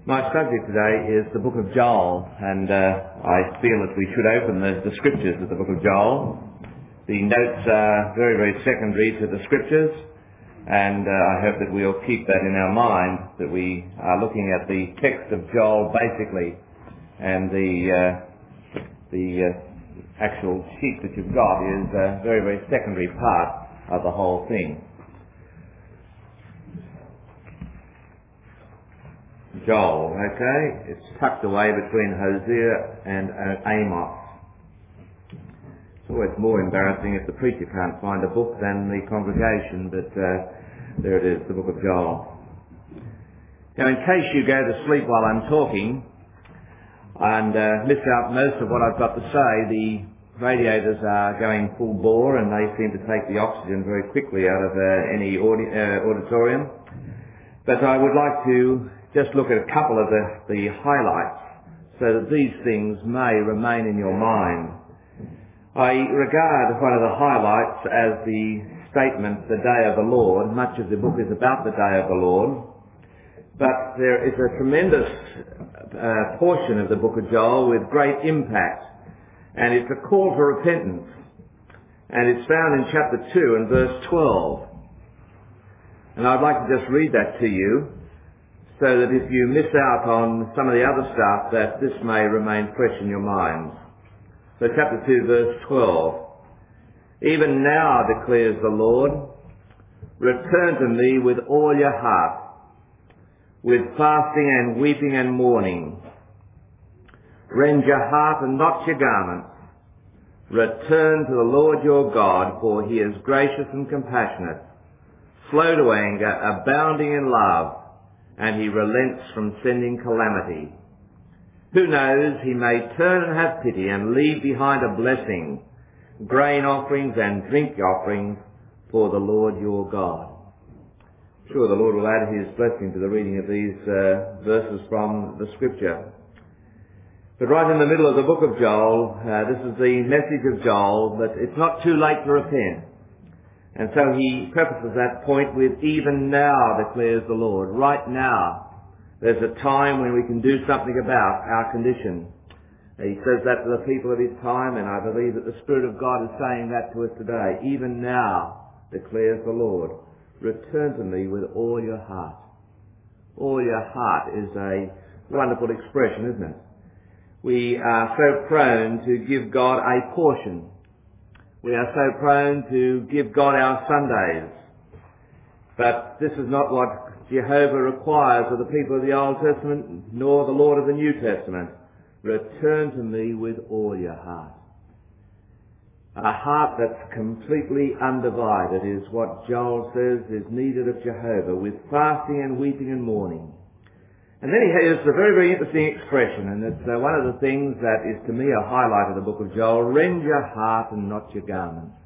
My subject today is the book of Joel, and I feel that we should open the scriptures of the book of Joel. The notes are very, very secondary to the scriptures, and I hope that we'll keep that in our mind, that we are looking at the text of Joel basically, and the actual sheet that you've got is a very, very secondary part of the whole thing. Joel, okay? It's tucked away between Hosea and Amos. It's always more embarrassing if the preacher can't find a book than the congregation, but there it is, the book of Joel. Now, in case you go to sleep while I'm talking and miss out most of what I've got to say, the radiators are going full bore and they seem to take the oxygen very quickly out of any auditorium. But I would like to just look at a couple of the highlights so that these things may remain in your mind. I regard one of the highlights as the statement, the day of the Lord. Much of the book is about the day of the Lord. But there is a tremendous portion of the book of Joel with great impact. And it's a call for repentance. And it's found in chapter 2 and verse 12. And I'd like to just read that to you, so that if you miss out on some of the other stuff, that this may remain fresh in your minds. So chapter 2 verse 12. Even now, declares the Lord, return to me with all your heart, with fasting and weeping and mourning. Rend your heart and not your garments. Return to the Lord your God, for he is gracious and compassionate, slow to anger, abounding in love, and he relents from sending calamity. Who knows, he may turn and have pity and leave behind a blessing, grain offerings and drink offerings for the Lord your God. I'm sure the Lord will add his blessing to the reading of these verses from the scripture. But right in the middle of the book of Joel, this is the message of Joel, that it's not too late to repent. And so he prefaces that point with, even now, declares the Lord. Right now, there's a time when we can do something about our condition. He says that to the people of his time, and I believe that the Spirit of God is saying that to us today. Even now, declares the Lord, return to me with all your heart. All your heart is a wonderful expression, isn't it? We are so prone to give God a portion. We are so prone to give God our Sundays. But this is not what Jehovah requires of the people of the Old Testament, nor the Lord of the New Testament. Return to me with all your heart. A heart that's completely undivided is what Joel says is needed of Jehovah, with fasting and weeping and mourning. And then he has a very, very interesting expression, and it's one of the things that is to me a highlight of the book of Joel. Rend your heart and not your garments.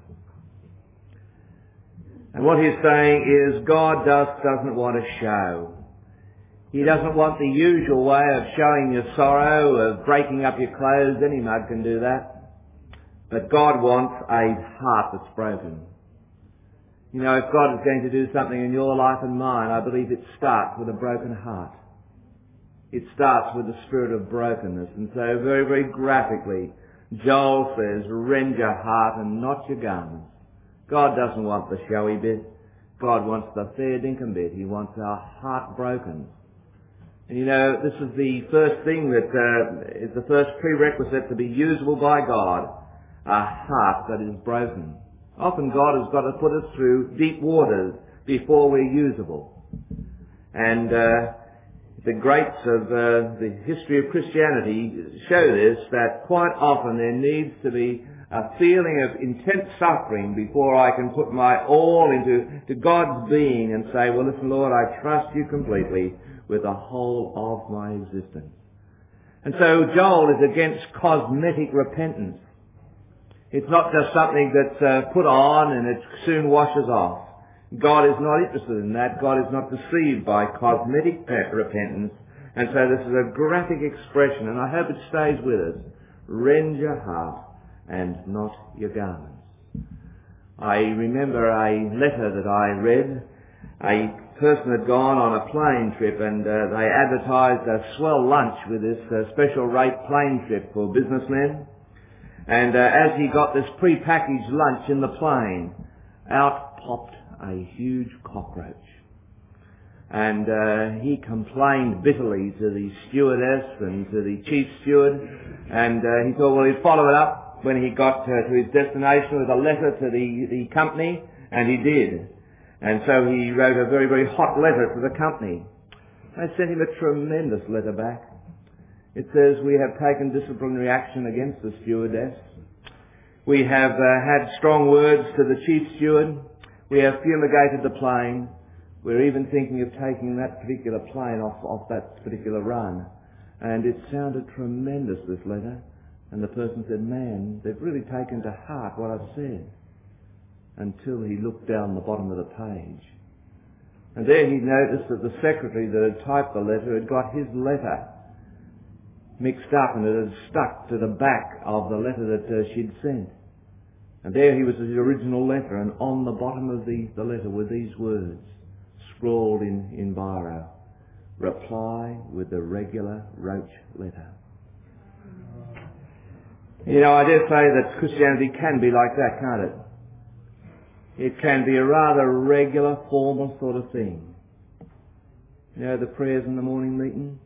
And what he's saying is God doesn't want a show. He doesn't want the usual way of showing your sorrow, of breaking up your clothes. Any mug can do that. But God wants a heart that's broken. You know, if God is going to do something in your life and mine, I believe it starts with a broken heart. It starts with the spirit of brokenness. And so very, very graphically, Joel says, rend your heart and not your garments. God doesn't want the showy bit. God wants the fair dinkum bit. He wants our heart broken. And you know, this is the first thing that is the first prerequisite to be usable by God. A heart that is broken. Often God has got to put us through deep waters before we're usable. And the greats of the history of Christianity show this, that quite often there needs to be a feeling of intense suffering before I can put my all into God's being and say, well, listen, Lord, I trust you completely with the whole of my existence. And so Joel is against cosmetic repentance. It's not just something that's put on and it soon washes off. God is not interested in that. God is not deceived by cosmetic repentance. And so this is a graphic expression, and I hope it stays with us. Rend your heart and not your garments. I remember a letter that I read, a person had gone on a plane trip, and they advertised a swell lunch with this special rate plane trip for businessmen. And as he got this pre-packaged lunch in the plane, out popped a huge cockroach. And he complained bitterly to the stewardess and to the chief steward, and he thought, well, he'd follow it up when he got to his destination with a letter to the company, and he did. And so he wrote a very, very hot letter to the company. They sent him a tremendous letter back. It says, we have taken disciplinary action against the stewardess. We have had strong words to the chief steward. We have fumigated the plane. We're even thinking of taking that particular plane off that particular run. And it sounded tremendous, this letter. And the person said, man, they've really taken to heart what I've said. Until he looked down the bottom of the page. And there he noticed that the secretary that had typed the letter had got his letter mixed up, and it had stuck to the back of the letter that she'd sent. And there he was, his original letter, and on the bottom of the letter were these words, scrawled in biro: reply with the regular roach letter. You know, I dare say that Christianity can be like that, can't it? It can be a rather regular, formal sort of thing. You know, the prayers in the morning meeting?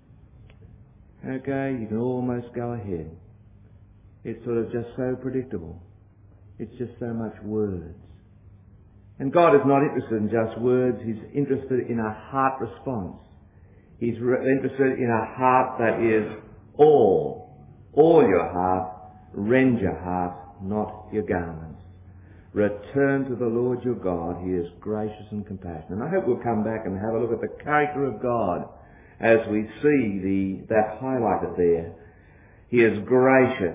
Okay, you can almost go ahead. It's sort of just so predictable. It's just so much words. And God is not interested in just words. He's interested in a heart response. He's interested in a heart that is all your heart, rend your heart, not your garments. Return to the Lord your God. He is gracious and compassionate. And I hope we'll come back and have a look at the character of God as we see that highlighted there. He is gracious.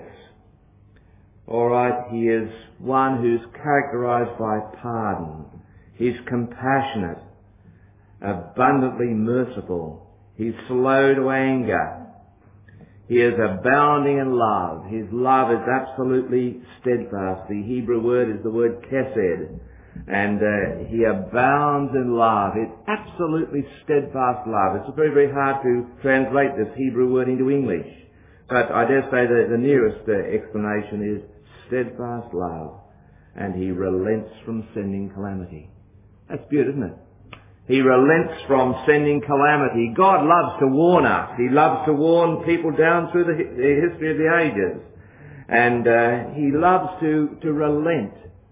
All right, he is one who's characterized by pardon. He's compassionate, abundantly merciful. He's slow to anger. He is abounding in love. His love is absolutely steadfast. The Hebrew word is the word chesed. And he abounds in love. It's absolutely steadfast love. It's very, very hard to translate this Hebrew word into English. But I dare say that the nearest explanation is steadfast love. And he relents from sending calamity. That's beautiful, isn't it? He relents from sending calamity. God loves to warn us. He loves to warn people down through the history of the ages. And he loves to relent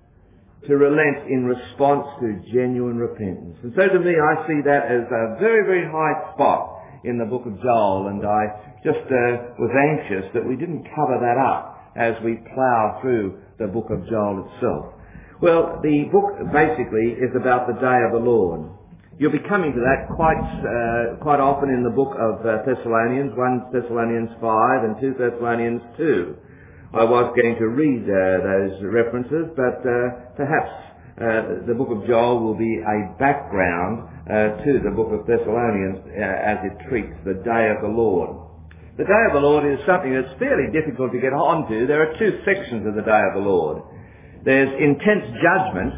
in response to genuine repentance. And so to me, I see that as a very, very high spot in the book of Joel. And I just was anxious that we didn't cover that up as we plough through the book of Joel itself. Well, the book basically is about the day of the Lord. You'll be coming to that quite often in the book of Thessalonians, 1 Thessalonians 5 and 2 Thessalonians 2. I was going to read those references, but perhaps the book of Joel will be a background to the book of Thessalonians as it treats the day of the Lord. The day of the Lord is something that's fairly difficult to get onto. There are two sections of the day of the Lord. There's intense judgment.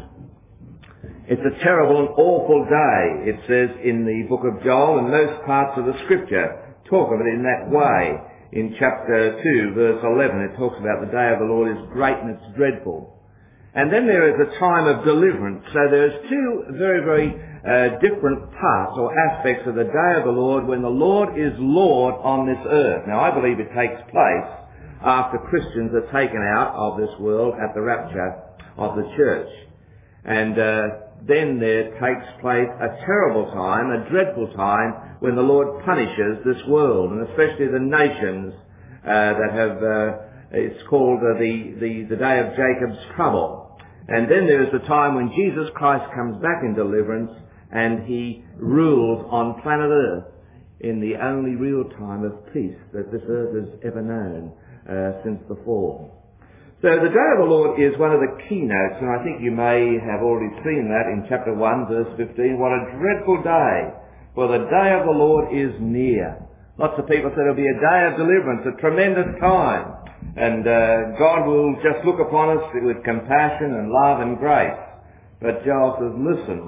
It's a terrible and awful day, it says in the book of Joel, and most parts of the scripture talk of it in that way. In chapter 2, verse 11, it talks about the day of the Lord is great and it's dreadful. And then there is a time of deliverance. So there's two very, very different parts or aspects of the day of the Lord when the Lord is Lord on this earth. Now, I believe it takes place after Christians are taken out of this world at the rapture of the church. And then there takes place a terrible time, a dreadful time, when the Lord punishes this world, and especially the nations that have, it's called the day of Jacob's trouble. And then there is the time when Jesus Christ comes back in deliverance, and he rules on planet Earth in the only real time of peace that this earth has ever known since the fall. So the day of the Lord is one of the keynotes, and I think you may have already seen that in chapter 1, verse 15. What a dreadful day, for the day of the Lord is near. Lots of people say it'll be a day of deliverance, a tremendous time, and God will just look upon us with compassion and love and grace. But Joel says, listen,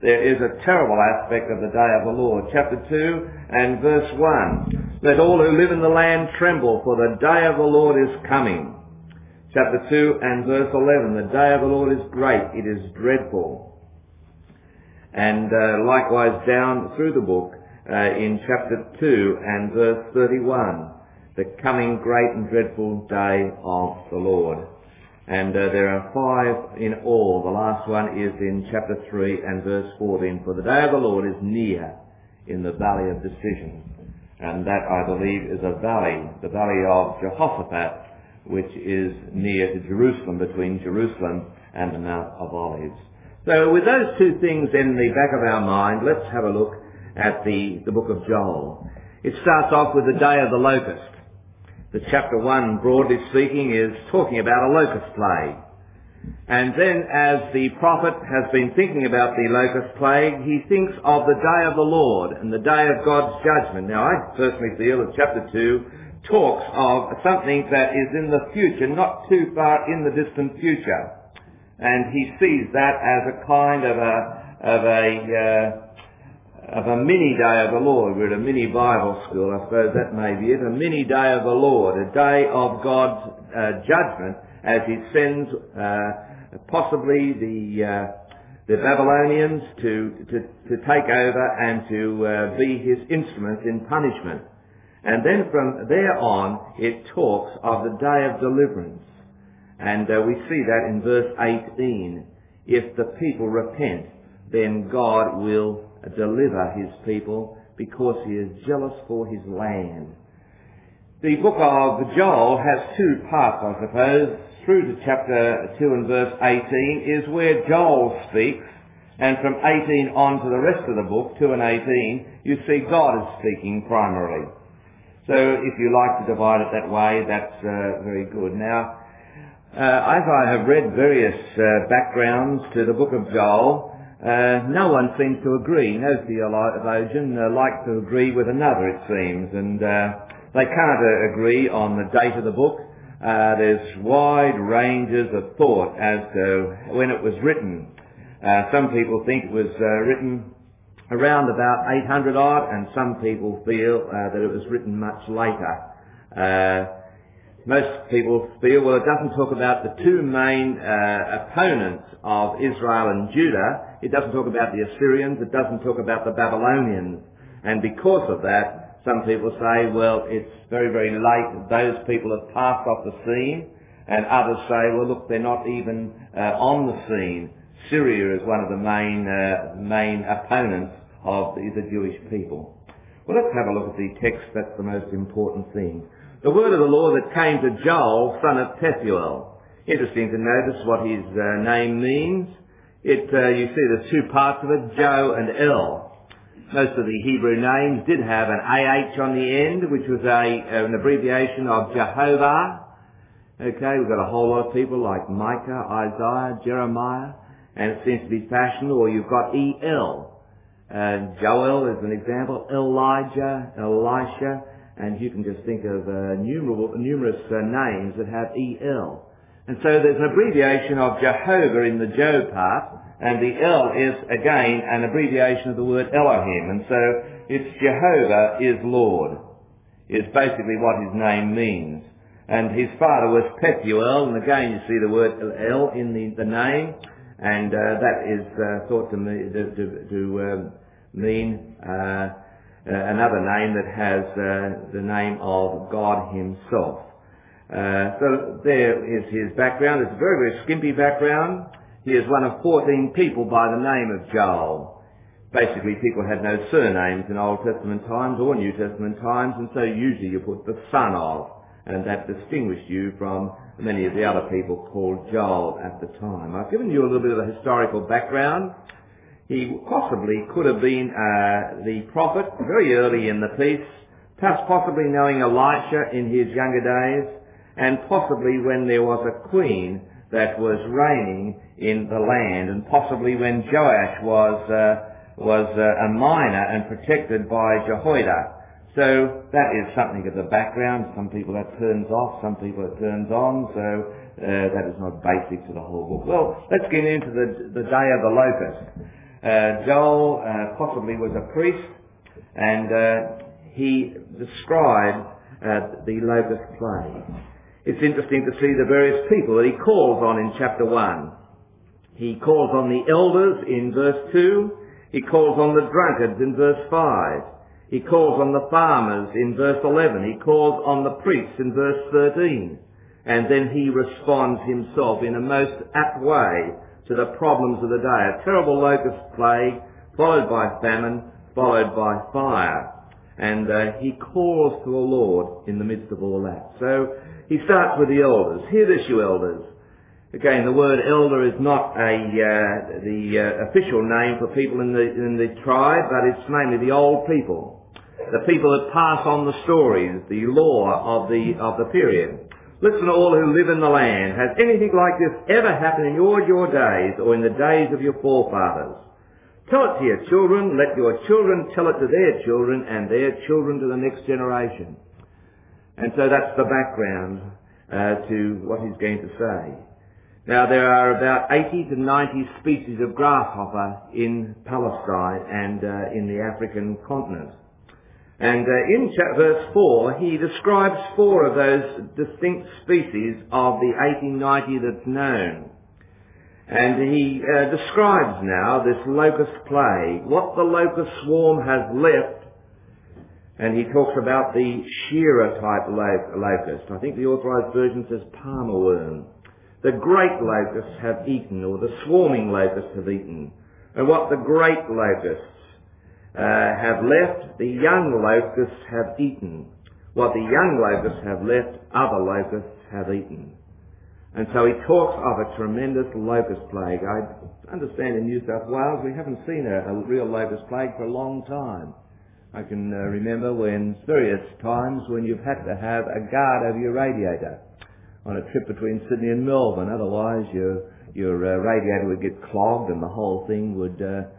there is a terrible aspect of the day of the Lord. Chapter 2 and verse 1. Let all who live in the land tremble, for the day of the Lord is coming. Chapter 2 and verse 11. The day of the Lord is great, it is dreadful. And likewise down through the book in chapter 2 and verse 31. The coming great and dreadful day of the Lord. And there are 5 in all. The last one is in chapter 3 and verse 14. For the day of the Lord is near in the valley of decision. And that, I believe, is a valley, the valley of Jehoshaphat, which is near to Jerusalem, between Jerusalem and the Mount of Olives. So with those two things in the back of our mind, let's have a look at the book of Joel. It starts off with the day of the locust. The chapter 1, broadly speaking, is talking about a locust plague. And then as the prophet has been thinking about the locust plague, he thinks of the day of the Lord and the day of God's judgment. Now, I personally feel that chapter 2 talks of something that is in the future, not too far in the distant future. And he sees that as a kind of a mini day of the Lord. We're at a mini Bible school, I suppose that may be it. A mini day of the Lord, a day of God's judgment as he sends possibly the Babylonians to take over and to be his instruments in punishment. And then from there on, it talks of the day of deliverance. And we see that in verse 18. If the people repent, then God will deliver his people because he is jealous for his land. The book of Joel has 2 parts, I suppose. Through to chapter 2 and verse 18 is where Joel speaks, and from 18 on to the rest of the book, 2 and 18, you see God is speaking primarily. So if you like to divide it that way, that's very good. Now, as I have read various backgrounds to the book of Joel, no one seems to agree. No theologian likes to agree with another, it seems, and they can't agree on the date of the book. There's wide ranges of thought as to when it was written. Some people think it was written around about 800 odd, and some people feel that it was written much later. Most people feel, well, it doesn't talk about the 2 main opponents of Israel and Judah. It doesn't talk about the Assyrians. It doesn't talk about the Babylonians. And because of that, some people say, well, it's very, very late. Those people have passed off the scene. And others say, well, look, they're not even on the scene. Syria is one of the main opponents of the Jewish people. Well, let's have a look at the text. That's the most important thing. The word of the Lord that came to Joel, son of Pethuel. Interesting to notice what his name means. You see there's 2 parts of it, Jo and El. Most of the Hebrew names did have an AH on the end, which was an abbreviation of Jehovah. Okay, we've got a whole lot of people like Micah, Isaiah, Jeremiah, and it seems to be fashioned, or you've got El. Joel is an example, Elijah, Elisha, and you can just think of numerous names that have El. And so there's an abbreviation of Jehovah in the Jo part, and the El is again an abbreviation of the word Elohim. And so it's Jehovah is Lord, is basically what his name means. And his father was Pethuel, and again you see the word El in the name, and that is thought to mean another name that has the name of God himself. So there is his background. It's a very, very skimpy background. He is one of 14 people by the name of Joel. Basically, people had no surnames in Old Testament times or New Testament times, and so usually you put the son of, and that distinguished you from many of the other people called Joel at the time. I've given you a little bit of a historical background. He possibly could have been the prophet very early in the piece, perhaps possibly knowing Elisha in his younger days, and possibly when there was a queen that was reigning in the land, and possibly when Joash was a minor and protected by Jehoiada. So that is something of the background. Some people that turns off, some people it turns on, so that is not basic to the whole book. Well, let's get into the day of the locust. Joel possibly was a priest, and he described the locust plague. It's interesting to see the various people that he calls on in chapter 1. He calls on the elders in verse 2. He calls on the drunkards in verse 5. He calls on the farmers in verse 11. He calls on the priests in verse 13. And then he responds himself in a most apt way to the problems of the day. A terrible locust plague, followed by famine, followed by fire. And he calls to the Lord in the midst of all that. So he starts with the elders. Hear this, you elders. Again, the word elder is not the official name for people in the tribe, but it's mainly the old people, the people that pass on the stories, the lore of the period. Listen, all who live in the land, has anything like this ever happened in your days or in the days of your forefathers? Tell it to your children, let your children tell it to their children, and their children to the next generation. And so that's the background to what he's going to say. Now, there are about 80 to 90 species of grasshopper in Palestine and in the African continent. And in verse 4, he describes 4 of those distinct species of the 80, 90 that's known. And he describes now this locust plague, what the locust swarm has left. And he talks about the shearer type locust. I think the Authorized Version says palmer worm. The great locusts have eaten, or the swarming locusts have eaten. And what the great locusts have left, the young locusts have eaten. What the young locusts have left, other locusts have eaten. And so he talks of a tremendous locust plague. I understand in New South Wales we haven't seen a real locust plague for a long time. I can remember various times when you've had to have a guard over your radiator on a trip between Sydney and Melbourne. Otherwise your radiator would get clogged and the whole thing would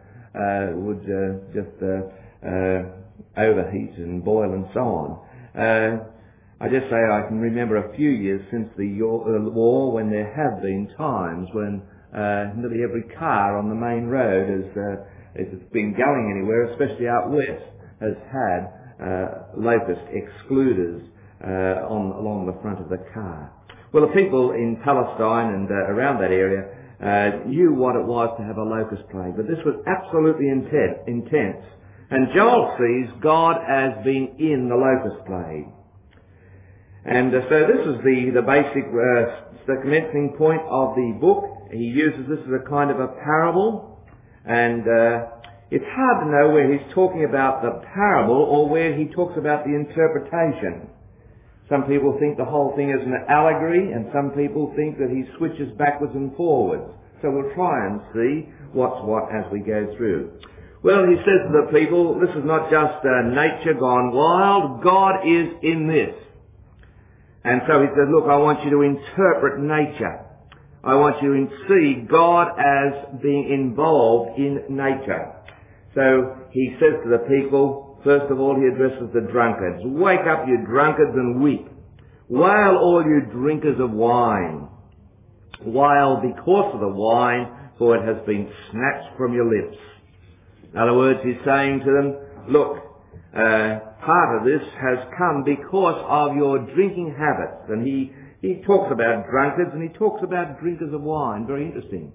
just overheat and boil and so on. I just say I can remember a few years since the war when there have been times when nearly every car on the main road if it's been going anywhere, especially out west, has had locust excluders along the front of the car. Well, the people in Palestine and around that area knew what it was to have a locust plague, but this was absolutely intense. And Joel sees God as being in the locust plague. And so this is the basic, the commencing point of the book. He uses this as a kind of a parable, and it's hard to know where he's talking about the parable or where he talks about the interpretation. Some people think the whole thing is an allegory, and some people think that he switches backwards and forwards. So we'll try and see what's what as we go through. Well, he says to the people, this is not just nature gone wild. God is in this. And so he said, look, I want you to interpret nature. I want you to see God as being involved in nature. So he says to the people, first of all, he addresses the drunkards. Wake up, you drunkards, and weep. Wail, all you drinkers of wine. Wail because of the wine, for it has been snatched from your lips. In other words, he's saying to them, look, part of this has come because of your drinking habits. And he talks about drunkards and he talks about drinkers of wine. Very interesting.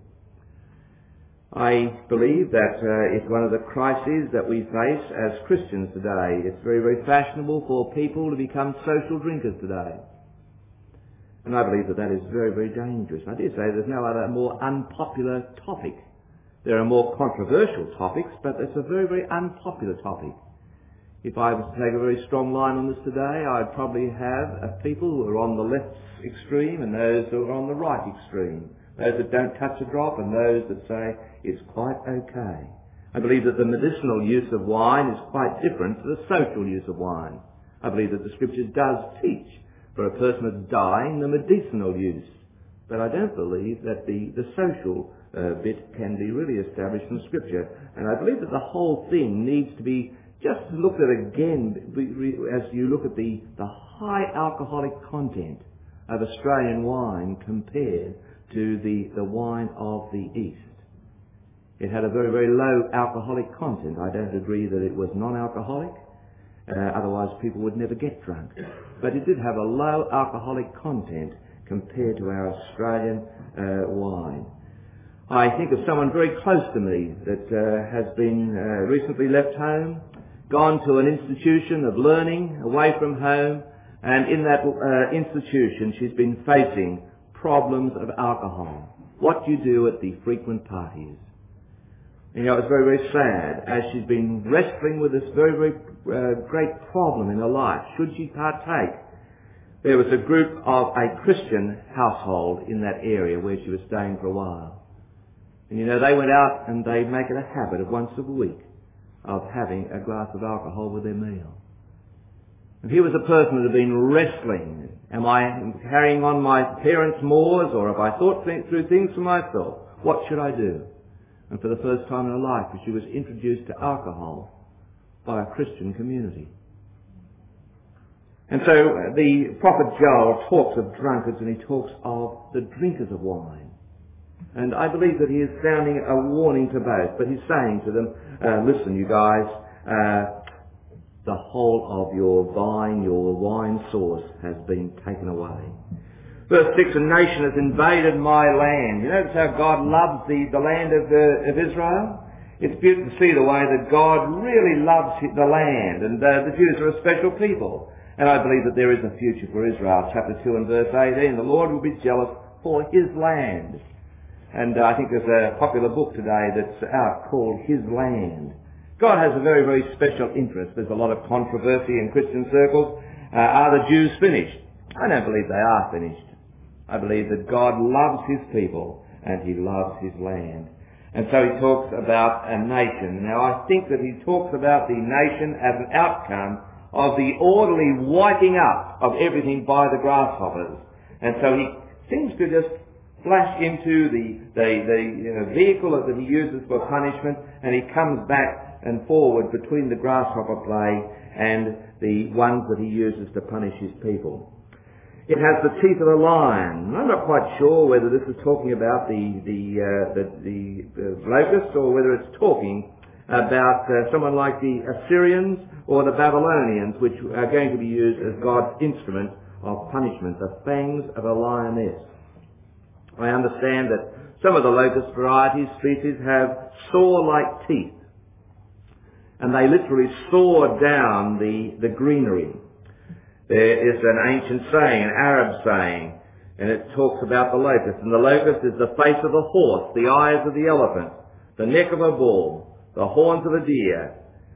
I believe that it's one of the crises that we face as Christians today. It's very, very fashionable for people to become social drinkers today. And I believe that that is very, very dangerous. I dare say there's no other more unpopular topic. There are more controversial topics, but it's a very, very unpopular topic. If I was to take a very strong line on this today, I'd probably have people who are on the left extreme and those who are on the right extreme. Those that don't touch a drop and those that say it's quite okay. I believe that the medicinal use of wine is quite different to the social use of wine. I believe that the Scripture does teach for a person that's dying the medicinal use. But I don't believe that the social bit can be really established in Scripture. And I believe that the whole thing needs to be just looked at again as you look at the high alcoholic content of Australian wine compared to the wine of the East. It had a very, very low alcoholic content. I don't agree that it was non-alcoholic. Otherwise people would never get drunk. But it did have a low alcoholic content compared to our Australian wine. I think of someone very close to me that has been recently left home, gone to an institution of learning away from home, and in that institution she's been facing problems of alcohol. What do you do at the frequent parties? You know, it's very, very sad as she's been wrestling with this very, very great problem in her life. Should she partake? There was a group of a Christian household in that area where she was staying for a while. And you know, they went out and they make it a habit of once a week of having a glass of alcohol with their meal. And here was a person that had been wrestling. Am I carrying on my parents' mores, or have I thought through things for myself? What should I do? And for the first time in her life, she was introduced to alcohol by a Christian community. And so the prophet Joel talks of drunkards, and he talks of the drinkers of wine. And I believe that he is sounding a warning to both, but he's saying to them, listen, you guys, the whole of your vine, your wine source has been taken away. Verse 6, a nation has invaded my land. You notice how God loves the land of Israel? It's beautiful to see the way that God really loves the land, and the Jews are a special people. And I believe that there is a future for Israel. Chapter 2 and verse 18, the Lord will be jealous for his land. And I think there's a popular book today that's out called His Land. God has a very, very special interest. There's a lot of controversy in Christian circles. Are the Jews finished? I don't believe they are finished. I believe that God loves his people and he loves his land. And so he talks about a nation. Now I think that he talks about the nation as an outcome of the orderly wiping up of everything by the grasshoppers. And so he seems to just flash into the vehicle that he uses for punishment, and he comes back and forward between the grasshopper play and the ones that he uses to punish his people. It has the teeth of a lion. I'm not quite sure whether this is talking about the locusts, or whether it's talking about someone like the Assyrians or the Babylonians, which are going to be used as God's instrument of punishment, the fangs of a lioness. I understand that some of the locust varieties, species, have saw-like teeth, and they literally saw down the greenery. There is an ancient saying, an Arab saying, and it talks about the locust. And the locust is the face of a horse, the eyes of the elephant, the neck of a bull, the horns of a deer,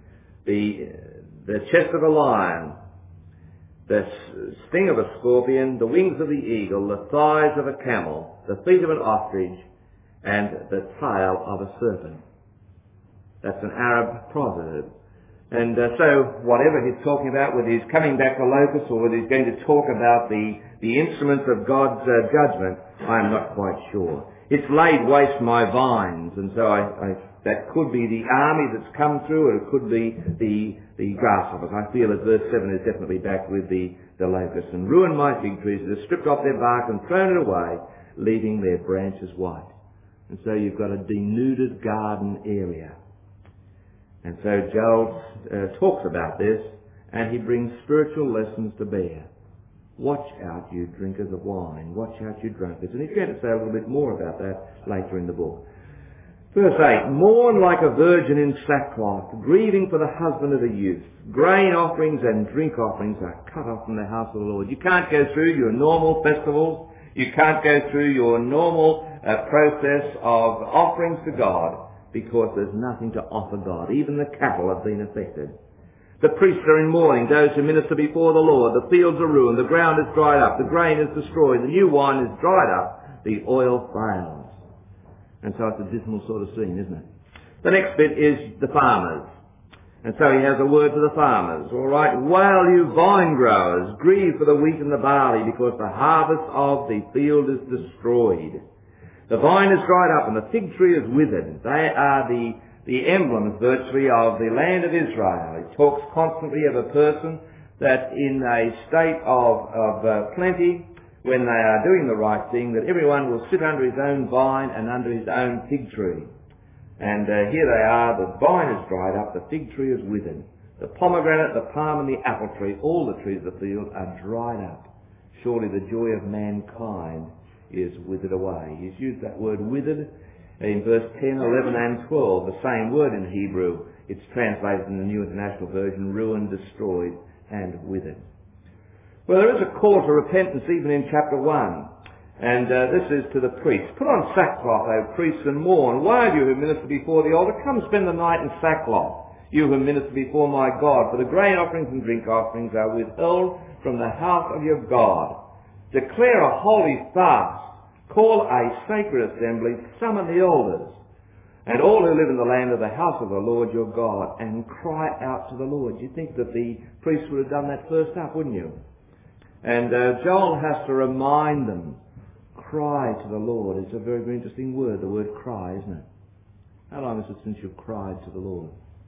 the chest of a lion, the sting of a scorpion, the wings of the eagle, the thighs of a camel, the feet of an ostrich, and the tail of a serpent. That's an Arab proverb. And so whatever he's talking about, whether he's coming back to locusts or whether he's going to talk about the instruments of God's judgment, I am not quite sure. It's laid waste my vines, and so that could be the army that's come through, or it could be the grasshoppers. I feel that verse 7 is definitely back with the locusts. And ruined my fig trees, that have stripped off their bark and thrown it away, leaving their branches white. And so you've got a denuded garden area. And so Joel talks about this, and he brings spiritual lessons to bear. Watch out, you drinkers of wine. Watch out, you drunkards. And he's going to say a little bit more about that later in the book. Verse 8, mourn like a virgin in sackcloth, grieving for the husband of a youth. Grain offerings and drink offerings are cut off from the house of the Lord. You can't go through your normal festivals. You can't go through your normal process of offerings to God, because there's nothing to offer God. Even the cattle have been affected. The priests are in mourning, those who minister before the Lord. The fields are ruined, the ground is dried up, the grain is destroyed, the new wine is dried up, the oil fails. And so it's a dismal sort of scene, isn't it? The next bit is the farmers. And so he has a word for the farmers. All right, wail you vine growers, grieve for the wheat and the barley, because the harvest of the field is destroyed. The vine is dried up and the fig tree is withered. They are the emblems virtually of the land of Israel. He talks constantly of a person that in a state of plenty, when they are doing the right thing, that everyone will sit under his own vine and under his own fig tree. And here they are, the vine is dried up, the fig tree is withered. The pomegranate, the palm and the apple tree, all the trees of the field are dried up. Surely the joy of mankind is withered away. He's used that word withered in verse 10, 11 and 12, the same word in Hebrew. It's translated in the New International Version, ruined, destroyed and withered. Well, there is a call to repentance even in chapter 1. And this is to the priests. Put on sackcloth, O priests, and mourn. Why, you who minister before the altar, come spend the night in sackcloth, you who minister before my God. For the grain offerings and drink offerings are withheld from the house of your God. Declare a holy fast. Call a sacred assembly. Summon the elders. And all who live in the land of the house of the Lord your God, and cry out to the Lord. You'd think that the priests would have done that first up, wouldn't you? And Joel has to remind them. Cry to the Lord. It's a very, very interesting word, the word cry, isn't it? How long is it since you've cried to the Lord?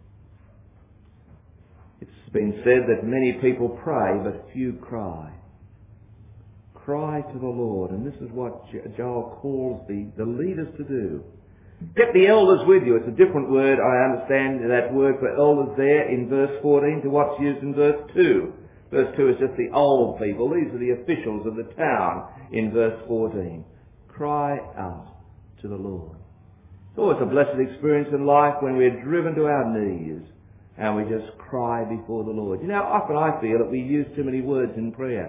It's been said that many people pray, but few cry. Cry to the Lord. And this is what Joel calls the leaders to do. Get the elders with you. It's a different word. I understand that word for elders there in verse 14 to what's used in verse 2. Verse 2 is just the old people. These are the officials of the town in verse 14. Cry out to the Lord. It's always a blessed experience in life when we're driven to our knees and we just cry before the Lord. You know, often I feel that we use too many words in prayer.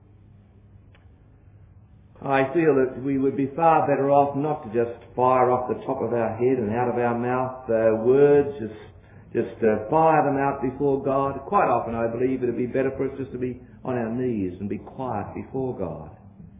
I feel that we would be far better off not to just fire off the top of our head and out of our mouth words, just fire them out before God. Quite often I believe it would be better for us just to be on our knees and be quiet before God.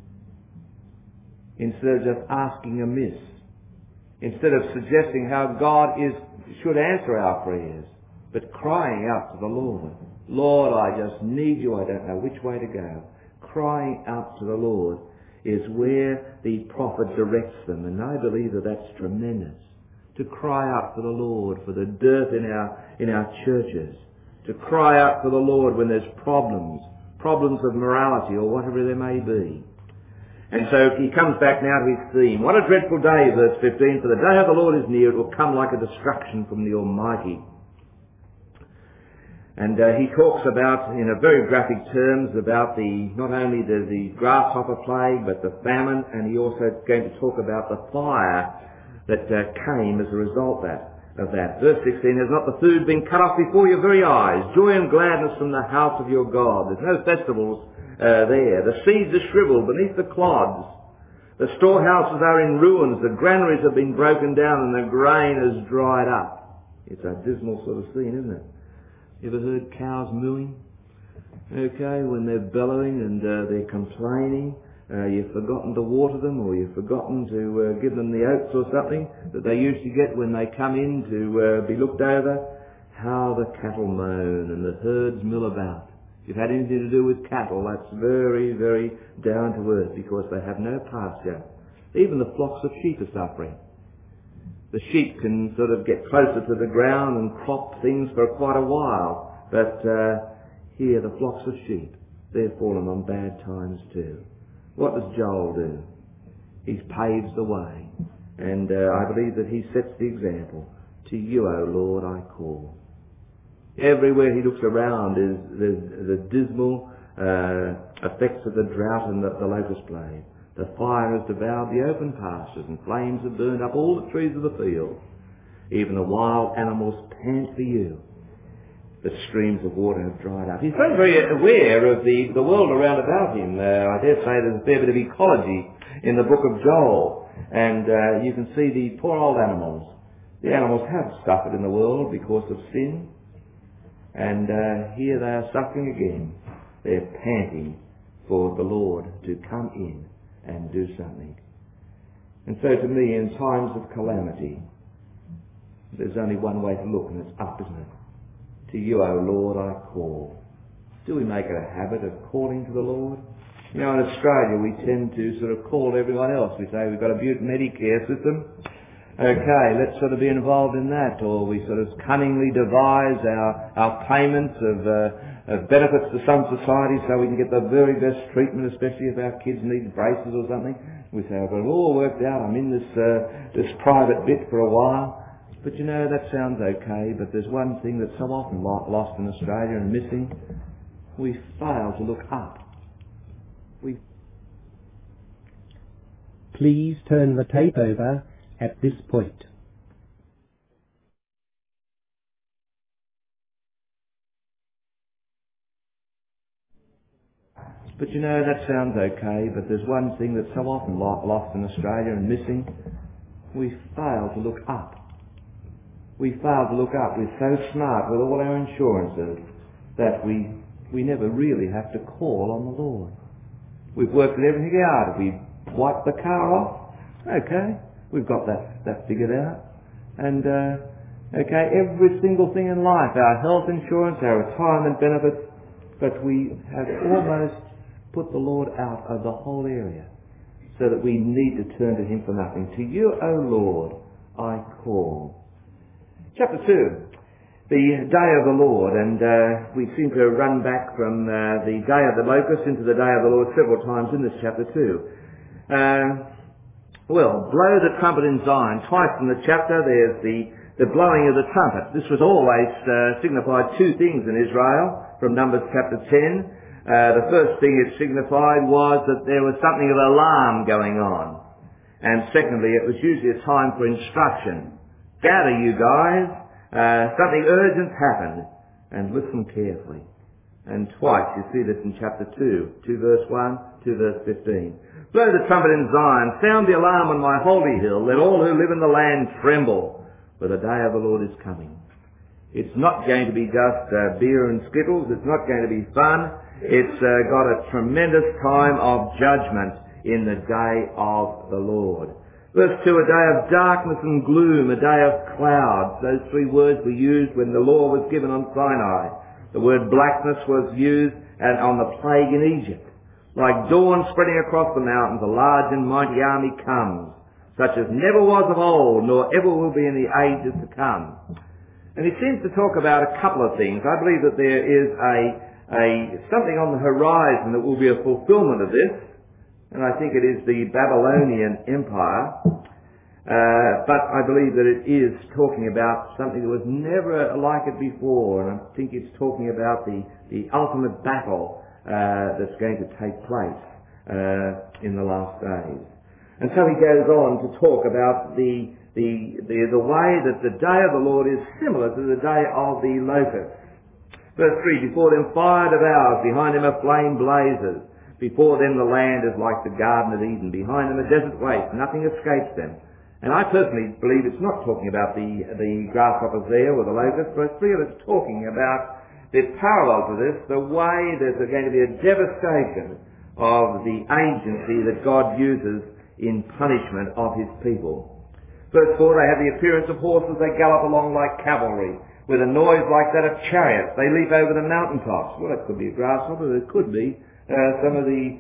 Instead of just asking amiss. Instead of suggesting how God should answer our prayers. But crying out to the Lord. Lord, I just need you. I don't know which way to go. Crying out to the Lord is where the prophet directs them. And I believe that that's tremendous. To cry out to the Lord for the dirt in our churches. To cry out to the Lord when there's problems of morality or whatever there may be. And so he comes back now to his theme. What a dreadful day, verse 15. For the day of the Lord is near. It will come like a destruction from the Almighty. And he talks about, in a very graphic terms, about not only the grasshopper plague, but the famine, and he also going to talk about the fire that came as a result of that. Verse 16, has not the food been cut off before your very eyes? Joy and gladness from the house of your God. There's no festivals there. The seeds are shriveled beneath the clods. The storehouses are in ruins. The granaries have been broken down and the grain has dried up. It's a dismal sort of scene, isn't it? You ever heard cows mooing? Okay, when they're bellowing and they're complaining, you've forgotten to water them, or you've forgotten to give them the oats or something that they used to get when they come in to be looked over. How the cattle moan and the herds mill about. If you've had anything to do with cattle, that's very, very down to earth because they have no pasture. Even the flocks of sheep are suffering. The sheep can sort of get closer to the ground and crop things for quite a while. But here, the flocks of sheep, they're fallen on bad times too. What does Joel do? He paves the way. And I believe that he sets the example. To you, O Lord, I call. Everywhere he looks around is the dismal effects of the drought and the locust plague. The fire has devoured the open pastures, and flames have burned up all the trees of the field. Even the wild animals pant for you. The streams of water have dried up. He's very, very aware of the world around about him. I dare say there's a fair bit of ecology in the book of Joel. And you can see the poor old animals. The animals have suffered in the world because of sin. And here they are suffering again. They're panting for the Lord to come in and do something. And so to me, in times of calamity, there's only one way to look, and it's up, isn't it? To you, O Lord, I call. Do we make it a habit of calling to the Lord? You know, in Australia, we tend to sort of call everyone else. We say we've got a beautiful Medicare system. Okay, let's sort of be involved in that. Or we sort of cunningly devise our payments of benefits to some society so we can get the very best treatment, especially if our kids need braces or something. We say, I've got it all worked out. I'm in this private bit for a while. But you know, that sounds okay, but there's one thing that's so often lost in Australia and missing. We fail to look up. Please turn the tape over at this point. But you know, that sounds okay, but there's one thing that's so often lost in Australia and missing. We fail to look up. We fail to look up. We're so smart with all our insurances that we never really have to call on the Lord. We've worked everything out. We've wiped the car off. Okay, we've got that figured out. And okay, every single thing in life, our health insurance, our retirement benefits, but we have almost put the Lord out of the whole area, so that we need to turn to Him for nothing. To you, O Lord, I call. Chapter 2. The day of the Lord, and we seem to run back from the day of the locust into the day of the Lord several times in this chapter 2. Well, blow the trumpet in Zion. Twice in the chapter there's the blowing of the trumpet. This was always signified two things in Israel from Numbers chapter 10. The first thing it signified was that there was something of alarm going on. And secondly, it was usually a time for instruction. Gather, you guys. Something urgent happened, and listen carefully. And twice you see this in chapter 2 verse 1, 2 verse 15. Blow the trumpet in Zion, sound the alarm on my holy hill, let all who live in the land tremble, for the day of the Lord is coming. It's not going to be just beer and skittles, it's not going to be fun, it's got a tremendous time of judgment in the day of the Lord. Verse 2, a day of darkness and gloom, a day of clouds. Those three words were used when the law was given on Sinai. The word blackness was used on the plague in Egypt. Like dawn spreading across the mountains, a large and mighty army comes, such as never was of old, nor ever will be in the ages to come. And he seems to talk about a couple of things. I believe that there is something on the horizon that will be a fulfillment of this. And I think it is the Babylonian Empire. But I believe that it is talking about something that was never like it before. And I think it's talking about the ultimate battle that's going to take place in the last days. And so he goes on to talk about the way that the day of the Lord is similar to the day of the locusts. Verse 3, before them fire devours, behind them a flame blazes. Before them the land is like the Garden of Eden. Behind them a desert waste. Nothing escapes them. And I personally believe it's not talking about the grasshoppers there or the locusts, but it's talking about the parallel to this, the way there's going to be a devastation of the agency that God uses in punishment of His people. Verse 4, they have the appearance of horses. They gallop along like cavalry, with a noise like that of chariots. They leap over the mountaintops. Well, it could be a grasshopper. It could be some of the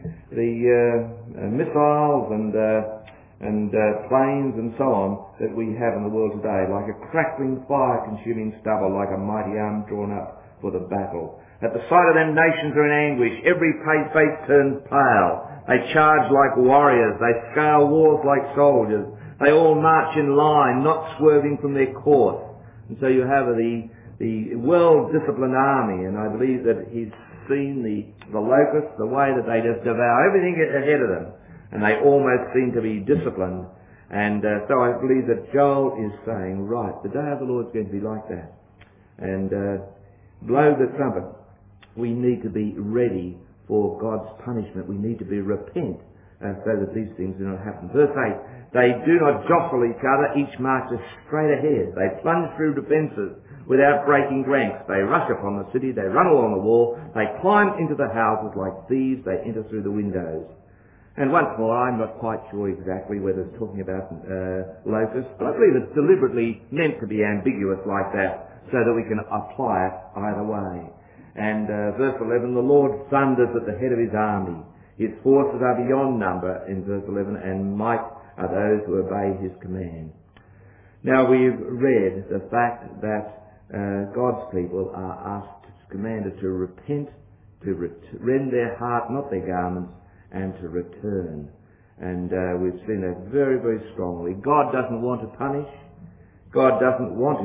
missiles and planes and so on that we have in the world today, like a crackling fire consuming stubble, like a mighty arm drawn up for the battle. At the sight of them, nations are in anguish. Every face turns pale. They charge like warriors. They scale walls like soldiers. They all march in line, not swerving from their course. And so you have the well-disciplined army, and I believe that he's seen the locusts, the way that they just devour everything ahead of them, and they almost seem to be disciplined. And so I believe that Joel is saying, right, the day of the Lord is going to be like that. And blow the trumpet. We need to be ready for God's punishment. We need to be repent so that these things do not happen. Verse 8, they do not jostle each other, each marches straight ahead. They plunge through defences without breaking ranks. They rush upon the city, they run along the wall, they climb into the houses like thieves, they enter through the windows. And once more, I'm not quite sure exactly whether it's talking about locusts, but I believe it's deliberately meant to be ambiguous like that, so that we can apply it either way. And verse 11, the Lord thunders at the head of His army. His forces are beyond number, in verse 11, and might are those who obey His command. Now we've read the fact that God's people are commanded to repent, to rend their heart, not their garments, and to return. And we've seen that very, very strongly. God doesn't want to punish. God doesn't want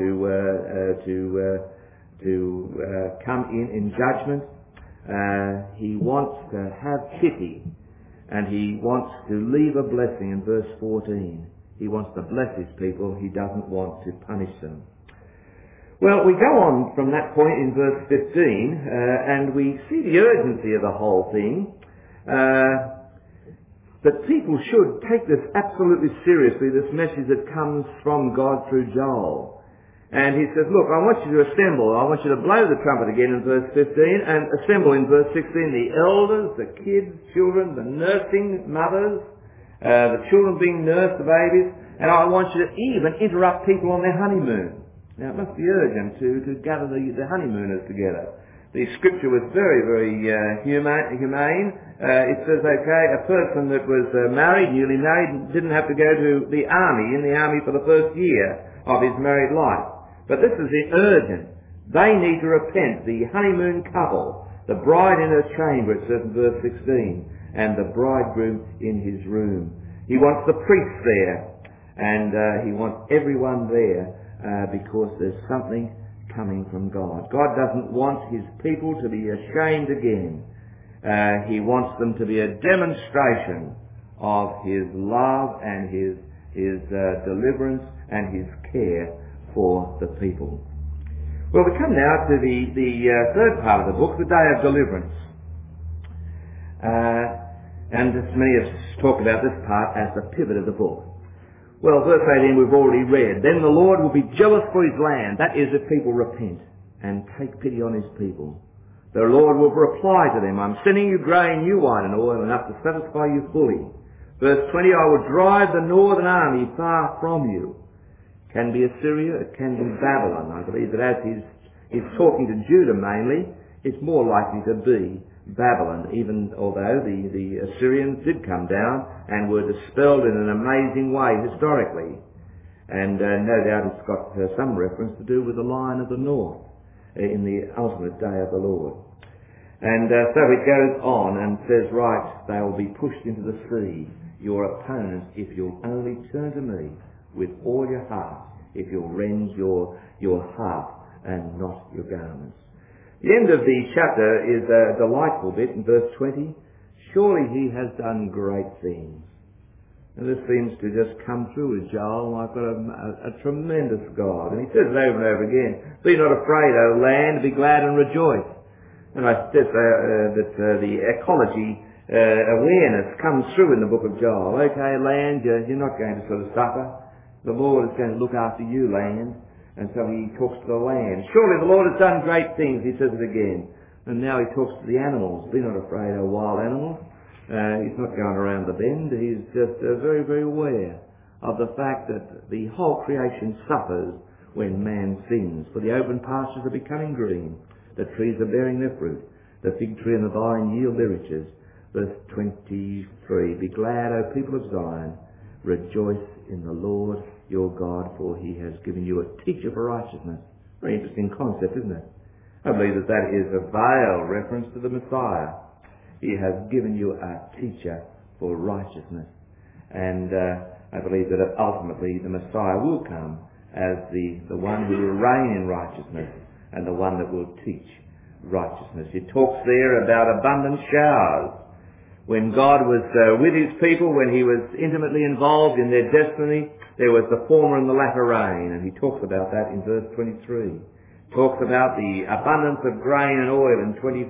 to come in judgment. He wants to have pity, and he wants to leave a blessing in verse 14. He wants to bless his people. He doesn't want to punish them. Well, we go on from that point in verse 15, and we see the urgency of the whole thing. That people should take this absolutely seriously, this message that comes from God through Joel. And he says, look, I want you to assemble. I want you to blow the trumpet again in verse 15, and assemble in verse 16 the elders, the kids, children, the nursing mothers, the children being nursed, the babies, and I want you to even interrupt people on their honeymoon. Now, it must be urgent to gather the honeymooners together. The scripture was very, very humane. It says, okay, a person that was married, newly married, didn't have to go to the army for the first year of his married life. But this is urgent. They need to repent. The honeymoon couple, the bride in her chamber, it says in verse 16, and the bridegroom in his room. He wants the priests there, and he wants everyone there because there's something coming from God. God doesn't want his people to be ashamed again. He wants them to be a demonstration of his love and his deliverance and his care for the people. Well, we come now to the third part of the book, the day of deliverance. And as many of us talk about this part as the pivot of the book. Well, verse 18 we've already read. Then the Lord will be jealous for his land. That is, if people repent and take pity on his people. The Lord will reply to them, I'm sending you grain, new wine and oil, enough to satisfy you fully. Verse 20, I will drive the northern army far from you. It can be Assyria, it can be Babylon. I believe that as he's talking to Judah mainly, it's more likely to be Babylon, even although the Assyrians did come down and were dispelled in an amazing way historically. And no doubt it's got some reference to do with the Lion of the North in the ultimate day of the Lord. And so it goes on and says, right, they will be pushed into the sea, your opponents, if you'll only turn to me with all your heart, if you'll rend your heart and not your garments. The end of the chapter is a delightful bit in verse 20. Surely he has done great things. And this seems to just come through with Joel. I've got a tremendous God. And he says it over and over again. Be not afraid, O land, be glad and rejoice. And I suggest that the ecology awareness comes through in the book of Joel. Okay, land, you're not going to sort of suffer. The Lord is going to look after you, land. And so he talks to the land. Surely the Lord has done great things, he says it again. And now he talks to the animals. Be not afraid, O wild animals. He's not going around the bend. He's just very, very aware of the fact that the whole creation suffers when man sins. For the open pastures are becoming green. The trees are bearing their fruit. The fig tree and the vine yield their riches. Verse 23, be glad, O people of Zion. Rejoice in the Lord your God, for he has given you a teacher for righteousness. Very interesting concept, isn't it? I believe that is a veiled reference to the Messiah. He has given you a teacher for righteousness. And I believe that ultimately the Messiah will come as the one who will reign in righteousness and the one that will teach righteousness. He talks there about abundant showers. When God was with his people, when he was intimately involved in their destiny, there was the former and the latter rain, and he talks about that in verse 23. Talks about the abundance of grain and oil in 24.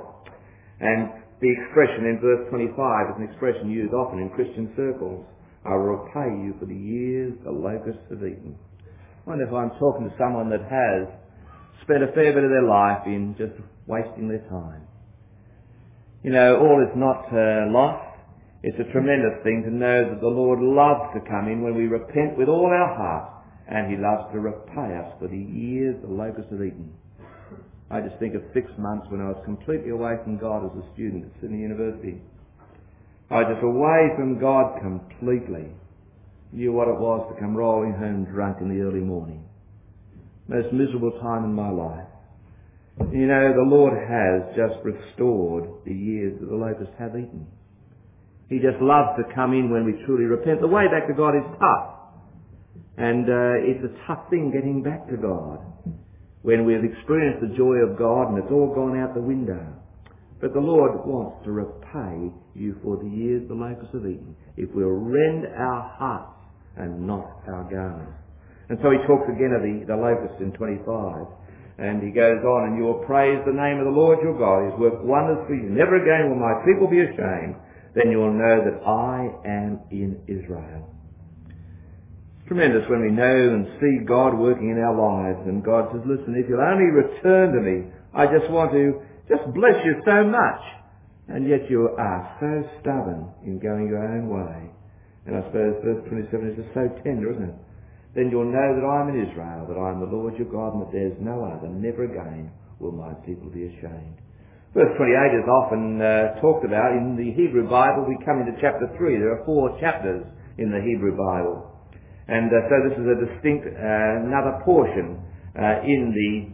And the expression in verse 25 is an expression used often in Christian circles. I will repay you for the years the locusts have eaten. I wonder if I'm talking to someone that has spent a fair bit of their life in just wasting their time. You know, all is not lost. It's a tremendous thing to know that the Lord loves to come in when we repent with all our heart, and he loves to repay us for the years the locusts have eaten. I just think of 6 months when I was completely away from God as a student at Sydney University. I was just away from God completely. Knew what it was to come rolling home drunk in the early morning. Most miserable time in my life. You know, the Lord has just restored the years that the locusts have eaten. He just loves to come in when we truly repent. The way back to God is tough. And it's a tough thing getting back to God when we've experienced the joy of God and it's all gone out the window. But the Lord wants to repay you for the years the locusts have eaten if we'll rend our hearts and not our garments. And so he talks again of the locusts in 25. And he goes on, and you will praise the name of the Lord your God. He has worked wonders for you. Never again will my people be ashamed. Then you will know that I am in Israel. It's tremendous when we know and see God working in our lives. And God says, listen, if you'll only return to me, I just want to just bless you so much. And yet you are so stubborn in going your own way. And I suppose verse 27 is just so tender, isn't it? Then you'll know that I am in Israel, that I am the Lord your God, and that there is no other. Never again will my people be ashamed. Verse 28 is often talked about. In the Hebrew Bible, we come into chapter 3. There are 4 chapters in the Hebrew Bible. And so this is a distinct, another portion in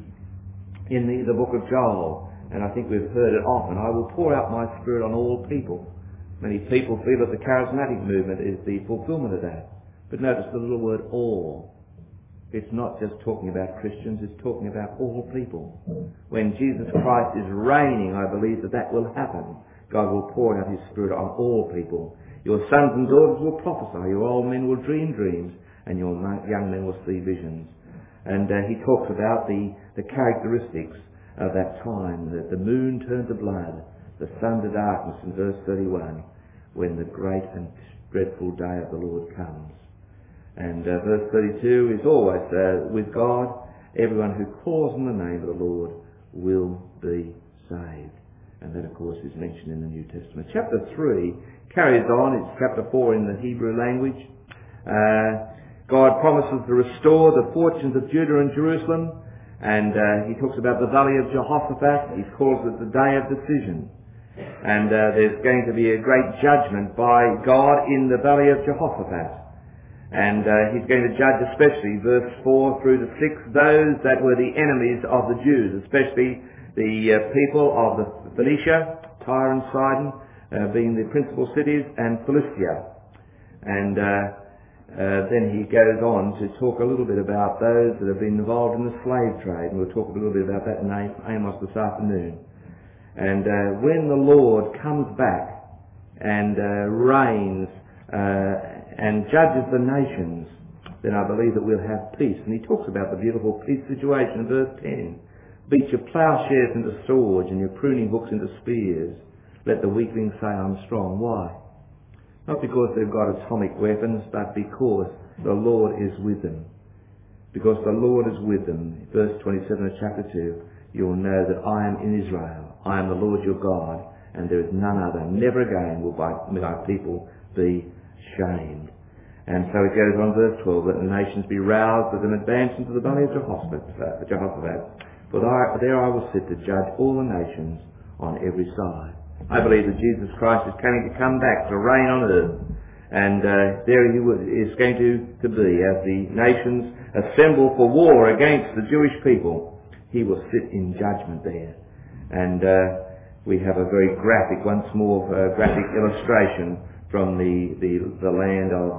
the book of Joel. And I think we've heard it often. I will pour out my Spirit on all people. Many people feel that the charismatic movement is the fulfillment of that. But notice the little word all. It's not just talking about Christians, it's talking about all people. When Jesus Christ is reigning, I believe that will happen. God will pour out his Spirit on all people. Your sons and daughters will prophesy, your old men will dream dreams, and your young men will see visions. And he talks about the characteristics of that time, that the moon turned to blood, the sun to darkness in verse 31, when the great and dreadful day of the Lord comes. And verse 32 is always with God, everyone who calls on the name of the Lord will be saved. And that, of course, is mentioned in the New Testament. Chapter 3 carries on. It's chapter 4 in the Hebrew language. God promises to restore the fortunes of Judah and Jerusalem. And he talks about the valley of Jehoshaphat. He calls it the day of decision. And there's going to be a great judgment by God in the valley of Jehoshaphat. And he's going to judge especially, verse 4 through to 6, those that were the enemies of the Jews, especially the people of the Phoenicia, Tyre and Sidon, being the principal cities, and Philistia. And then he goes on to talk a little bit about those that have been involved in the slave trade, and we'll talk a little bit about that in Amos this afternoon. And when the Lord comes back and reigns and judges the nations, then I believe that we'll have peace. And he talks about the beautiful peace situation in verse 10. Beat your plowshares into swords and your pruning hooks into spears. Let the weakling say, I'm strong. Why? Not because they've got atomic weapons, but because the Lord is with them. Because the Lord is with them. Verse 27 of chapter 2, you'll know that I am in Israel. I am the Lord your God, and there is none other. Never again will my people be shamed. And so it goes on, verse 12, let the nations be roused, let them advance into the valley of Jehoshaphat. For there I will sit to judge all the nations on every side. I believe that Jesus Christ is coming to come back to reign on earth. And there he is going to be, as the nations assemble for war against the Jewish people. He will sit in judgment there. And we have a very graphic, once more, graphic illustration from the land of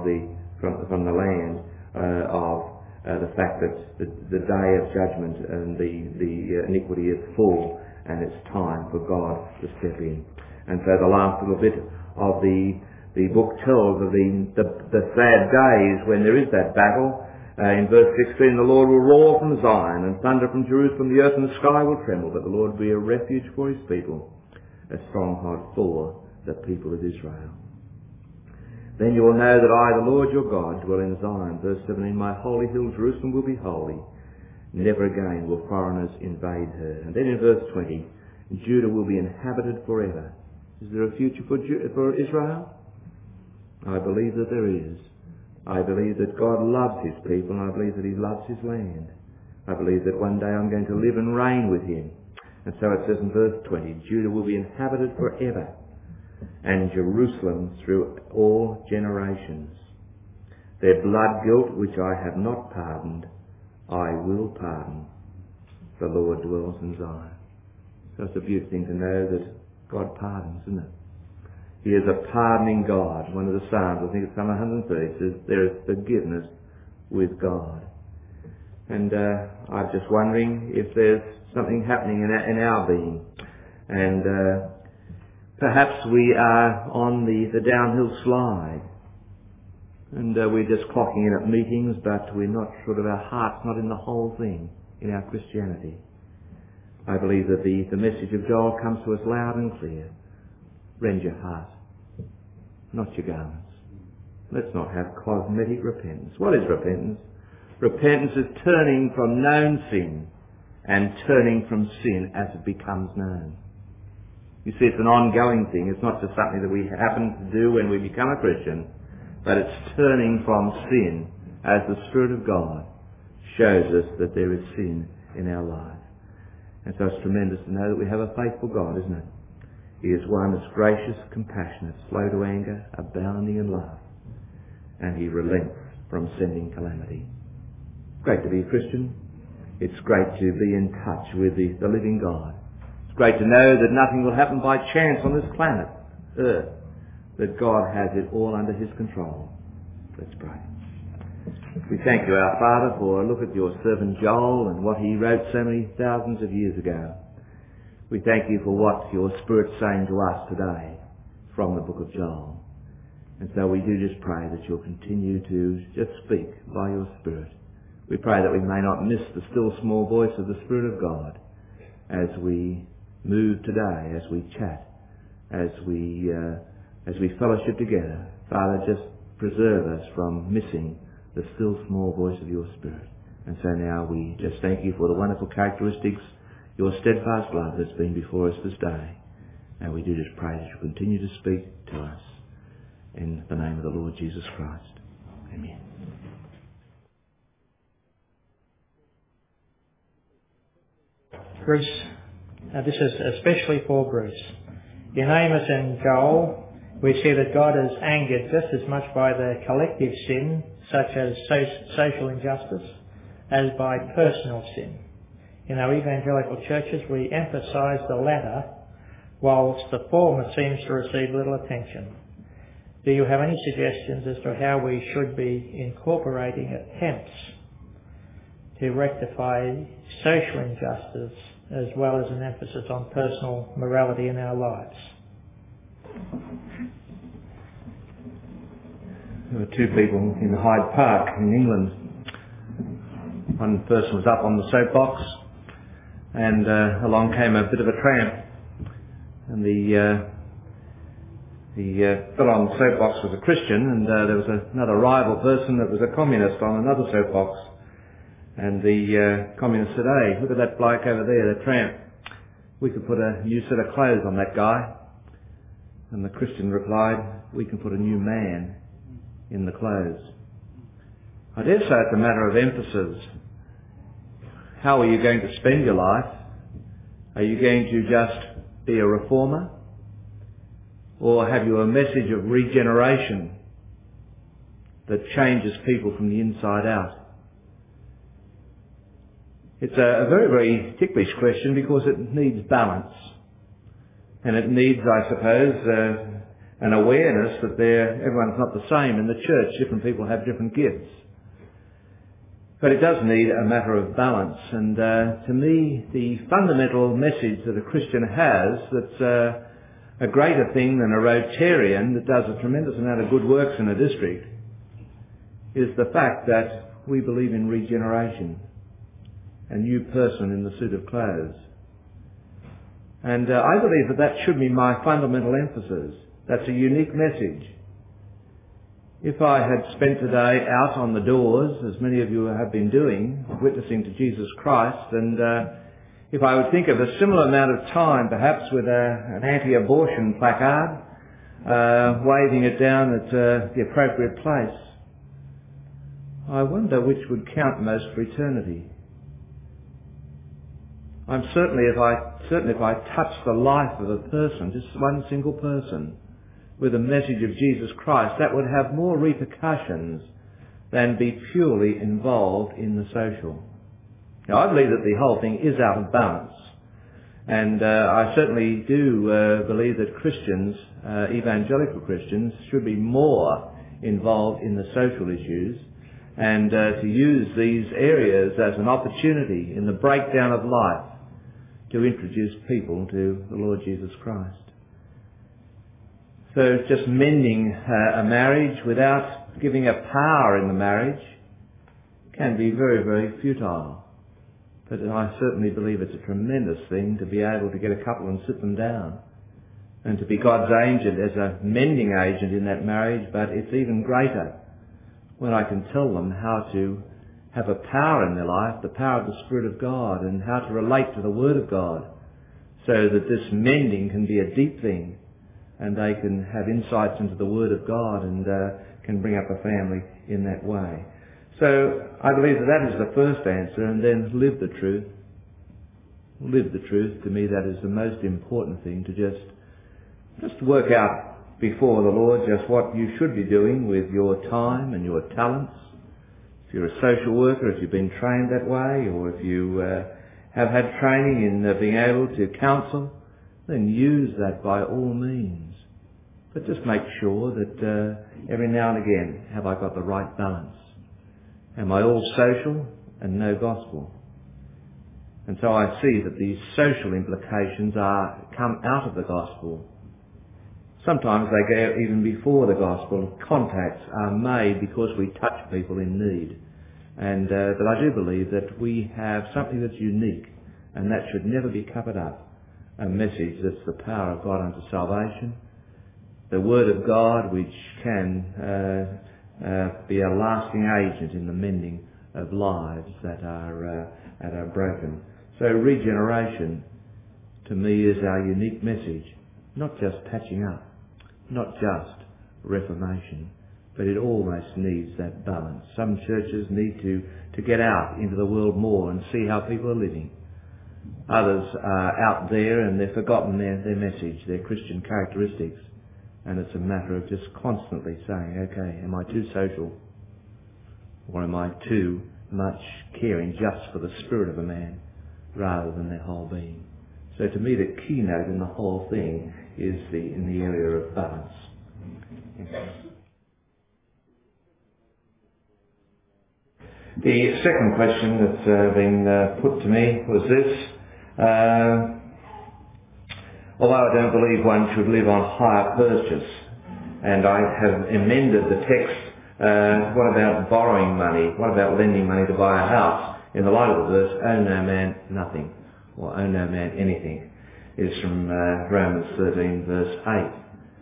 the fact that the day of judgment and the iniquity is full, and it's time for God to step in. And so the last little bit of the book tells of the sad days when there is that battle. In verse 16, the Lord will roar from Zion and thunder from Jerusalem. The earth and the sky will tremble, but the Lord will be a refuge for his people, a stronghold for the people of Israel. Then you will know that I, the Lord your God, dwell in Zion. Verse 17, my holy hill Jerusalem will be holy. Never again will foreigners invade her. And then in verse 20, Judah will be inhabited forever. Is there a future for Israel? I believe that there is. I believe that God loves his people, and I believe that he loves his land. I believe that one day I'm going to live and reign with him. And so it says in verse 20, Judah will be inhabited forever, and Jerusalem through all generations. Their blood guilt, which I have not pardoned, I will pardon. The Lord dwells in Zion. So it's a beautiful thing to know that God pardons, isn't it? He is a pardoning God. One of the Psalms, I think it's Psalm 130, says there is forgiveness with God. And I'm just wondering if there's something happening in our being. And perhaps we are on the downhill slide. And we're just clocking in at meetings, but we're not our heart's not in the whole thing, in our Christianity. I believe that the message of Joel comes to us loud and clear. Rend your heart, not your garments. Let's not have cosmetic repentance. What is repentance? Repentance is turning from known sin and turning from sin as it becomes known. You see, it's an ongoing thing. It's not just something that we happen to do when we become a Christian, but it's turning from sin as the Spirit of God shows us that there is sin in our lives. And so it's tremendous to know that we have a faithful God, isn't it? He is one that's gracious, compassionate, slow to anger, abounding in love, and He relents from sending calamity. It's great to be a Christian. It's great to be in touch with the living God. It's great to know that nothing will happen by chance on this planet, Earth, that God has it all under His control. Let's pray. We thank You, our Father, for a look at Your servant Joel and what he wrote so many thousands of years ago. We thank You for what Your Spirit's saying to us today from the book of Joel. And so we do just pray that You'll continue to just speak by Your Spirit. We pray that we may not miss the still small voice of the Spirit of God as we move today, as we chat, as we fellowship together. Father, just preserve us from missing the still small voice of Your Spirit. And so now we just thank You for the wonderful characteristics, Your steadfast love that's been before us this day. And we do just pray that You continue to speak to us. In the name of the Lord Jesus Christ. Amen. Bruce, this is especially for Bruce. In Amos and Joel, we see that God is angered just as much by the collective sin, such as social injustice, as by personal sin. In our evangelical churches, we emphasise the latter, whilst the former seems to receive little attention. Do you have any suggestions as to how we should be incorporating attempts to rectify social injustice as well as an emphasis on personal morality in our lives? There were two people in Hyde Park in England. One person was up on the soapbox, and along came a bit of a tramp, and the fellow on the soapbox was a Christian, and there was another rival person that was a communist on another soapbox. And the communist said, "Hey, look at that bloke over there, the tramp. We could put a new set of clothes on that guy." And the Christian replied, "We can put a new man in the clothes." I dare say it's a matter of emphasis. How are you going to spend your life? Are you going to just be a reformer? Or have you a message of regeneration that changes people from the inside out? It's a very, very ticklish question because it needs balance. And it needs, I suppose, an awareness that everyone's not the same in the church. Different people have different gifts. But it does need a matter of balance. And to me, the fundamental message that a Christian has that's a greater thing than a Rotarian that does a tremendous amount of good works in a district is the fact that we believe in regeneration, a new person in the suit of clothes. And I believe that should be my fundamental emphasis. That's a unique message. If I had spent today out on the doors, as many of you have been doing, witnessing to Jesus Christ, and if I would think of a similar amount of time, perhaps with an anti-abortion placard, waving it down at the appropriate place, I wonder which would count most for eternity. I'm certainly if I touch the life of a person, just one single person, with a message of Jesus Christ, that would have more repercussions than be purely involved in the social. Now, I believe that the whole thing is out of balance. And I certainly do believe that Christians, evangelical Christians, should be more involved in the social issues and to use these areas as an opportunity in the breakdown of life to introduce people to the Lord Jesus Christ. So just mending a marriage without giving a power in the marriage can be very, very futile. But I certainly believe it's a tremendous thing to be able to get a couple and sit them down and to be God's agent as a mending agent in that marriage. But it's even greater when I can tell them how to have a power in their life, the power of the Spirit of God, and how to relate to the Word of God, so that this mending can be a deep thing and they can have insights into the Word of God and can bring up a family in that way. So I believe that is the first answer, and then live the truth. Live the truth. To me, that is the most important thing, to just work out before the Lord just what you should be doing with your time and your talents. If you're a social worker, if you've been trained that way, or if you have had training in being able to counsel, then use that by all means. But just make sure that every now and again, have I got the right balance? Am I all social and no gospel? And so I see that these social implications come out of the gospel. Sometimes they go even before the gospel. Contacts are made because we touch people in need. But I do believe that we have something that's unique, and that should never be covered up. A message that's the power of God unto salvation. The Word of God, which can be a lasting agent in the mending of lives that are broken. So regeneration, to me, is our unique message. Not just patching up, not just reformation, but it almost needs that balance. Some churches need to get out into the world more and see how people are living. Others are out there and they've forgotten their message, their Christian characteristics. And it's a matter of just constantly saying, okay, am I too social? Or am I too much caring just for the spirit of a man rather than their whole being? So to me, the keynote in the whole thing is in the area of balance. The second question that's been put to me was this. Although I don't believe one should live on hire purchase, and I have amended the text, what about borrowing money? What about lending money to buy a house? In the light of the verse, owe no man nothing, or owe no man anything, is from Romans 13 verse 8.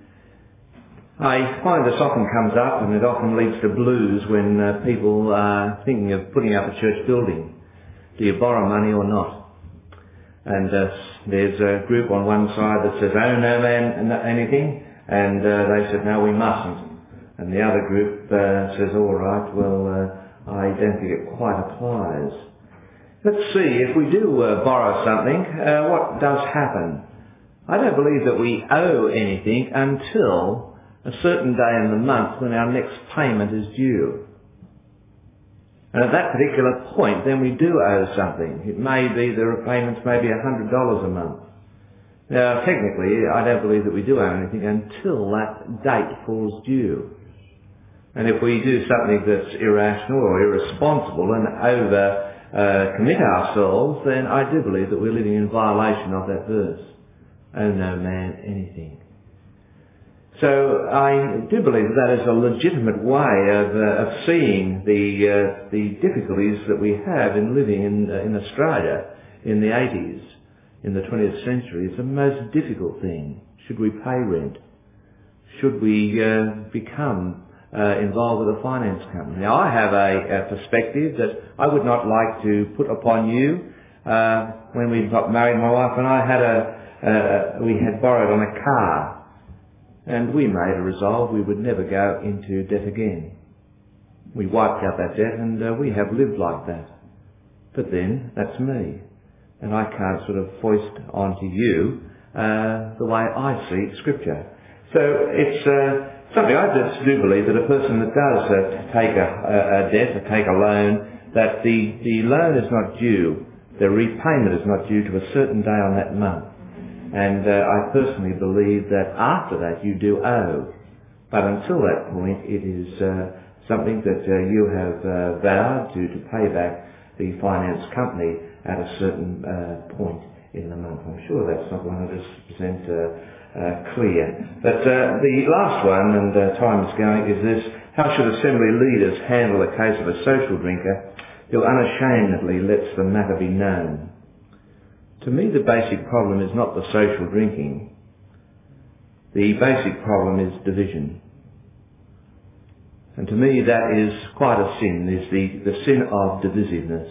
I find this often comes up, and it often leads to blues when people are thinking of putting up a church building. Do you borrow money or not? And there's a group on one side that says, owe no man anything, and they said, no, we mustn't. And the other group says, all right, well, I don't think it quite applies. Let's see, if we do borrow something, what does happen? I don't believe that we owe anything until a certain day in the month when our next payment is due. And at that particular point, then we do owe something. It may be the repayments may be $100 a month. Now, technically, I don't believe that we do owe anything until that date falls due. And if we do something that's irrational or irresponsible and commit ourselves, then I do believe that we're living in violation of that verse. Owe no man anything. So I do believe that is a legitimate way of seeing the difficulties that we have in living in Australia in the 80s, in the 20th century. It's the most difficult thing. Should we pay rent? Should we become involved with a finance company? Now, I have a perspective that I would not like to put upon you. When we got married, my wife and I we had borrowed on a car. And we made a resolve we would never go into debt again. We wiped out that debt, and we have lived like that. But then, that's me. And I can't sort of foist onto you the way I see Scripture. So it's something I just do believe that a person that does take a debt or take a loan, that the loan is not due, the repayment is not due to a certain day on that month. And I personally believe that after that you do owe. But until that point, it is something that you have vowed to pay back the finance company at a certain point in the month. I'm sure that's not 100% clear. But the last one, and time is going, is this: how should assembly leaders handle the case of a social drinker who unashamedly lets the matter be known? To me, the basic problem is not the social drinking. The basic problem is division. And to me, that is quite a sin, is the sin of divisiveness.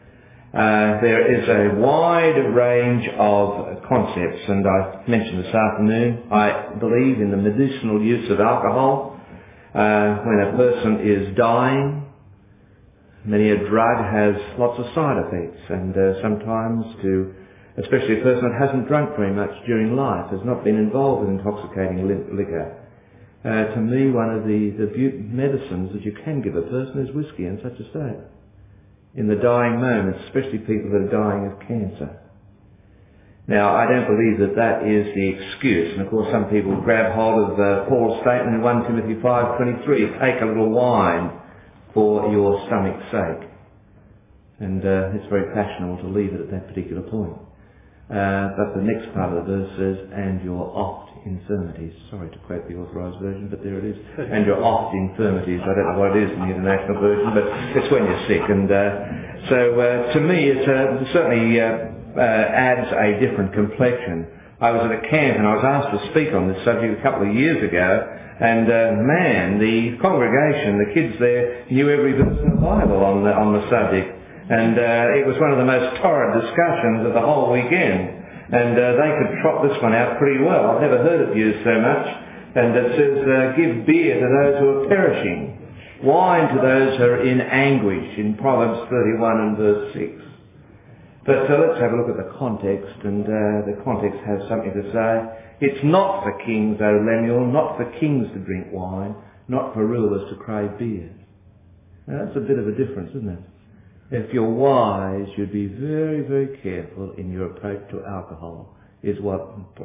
There is a wide range of concepts, and I mentioned this afternoon, I believe in the medicinal use of alcohol. When a person is dying, many a drug has lots of side effects, and sometimes especially a person that hasn't drunk very much during life, has not been involved with intoxicating liquor. To me, one of the medicines that you can give a person is whiskey in such a state. In the dying moments, especially people that are dying of cancer. Now, I don't believe that is the excuse. And of course, some people grab hold of Paul's statement in 1 Timothy 5:23, take a little wine for your stomach's sake. And it's very fashionable to leave it at that particular point. But the next part of the verse says, and your oft infirmities. Sorry to quote the Authorised Version, but there it is. And your oft infirmities. I don't know what it is in the International Version, but it's when you're sick. And so to me, it certainly adds a different complexion. I was at a camp and I was asked to speak on this subject a couple of years ago, and man, the congregation, the kids there, knew every verse in the Bible on the subject. And it was one of the most torrid discussions of the whole weekend. And they could trot this one out pretty well. I've never heard it used so much. And it says, give beer to those who are perishing, wine to those who are in anguish, in Proverbs 31 and verse 6. But let's have a look at the context, and the context has something to say. It's not for kings, O Lemuel, not for kings to drink wine, not for rulers to crave beer. Now that's a bit of a difference, isn't it? If you're wise, you'd be very, very careful in your approach to alcohol, is what